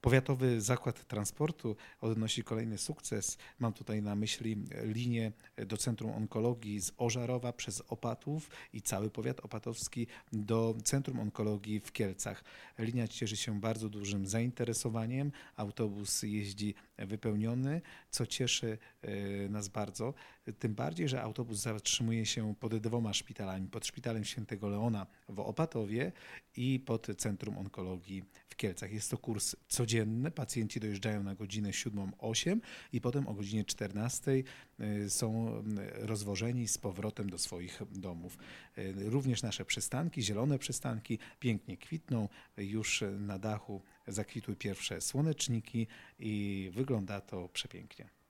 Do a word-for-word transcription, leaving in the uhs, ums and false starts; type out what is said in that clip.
Powiatowy Zakład Transportu odnosi kolejny sukces. Mam tutaj na myśli linię do Centrum Onkologii z Ożarowa przez Opatów i cały powiat opatowski do Centrum Onkologii w Kielcach. Linia cieszy się bardzo dużym zainteresowaniem. Autobus jeździ wypełniony, co cieszy nas bardzo. Tym bardziej, że autobus zatrzymuje się pod dwoma szpitalami. Pod Szpitalem Świętego Leona w Opatowie i pod Centrum Onkologii w Kielcach. Jest to kurs codzienny. Pacjenci dojeżdżają na godzinę siódmą osiem i potem o godzinie czternastej są rozwożeni z powrotem do swoich domów. Również nasze przystanki, zielone przystanki pięknie kwitną. Już na dachu zakwitły pierwsze słoneczniki i wygląda to przepięknie.